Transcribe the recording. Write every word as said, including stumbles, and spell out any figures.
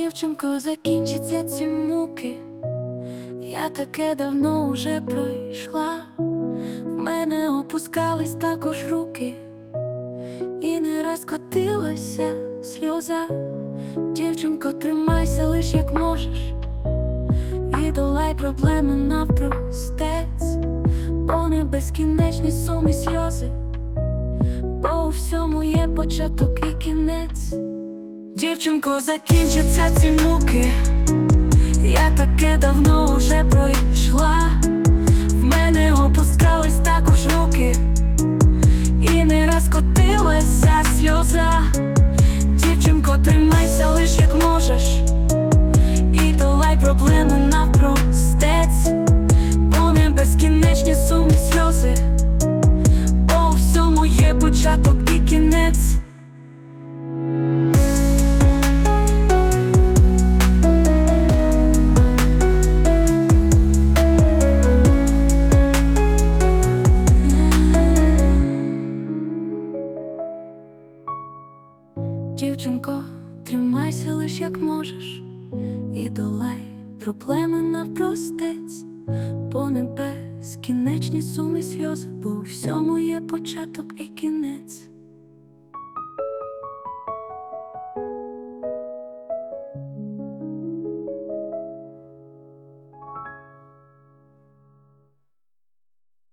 Дівчинко, закінчаться ці муки, я таке давно уже пройшла. В мене опускались також руки, і не раз котилася сльоза. Дівчинко, тримайся лиш як можеш, і долай проблеми навпростець, бо не безкінечні суми сльози, бо у всьому є початок і кінець. Дівчинко, закінчаться ці муки, я таке давно уже пройшла. В мене опускались також руки, і не раз котилася сльоза. Дівчинко, тримайся лиш як можеш, і долай проблеми навпростець, бо не безкінечні суми сльози, бо у всьому є початок і кінець. Дівчинко, тримайся лиш як можеш, і долай проблеми навпростець, бо не безкінечні суми сльози, бо у всьому є початок і кінець.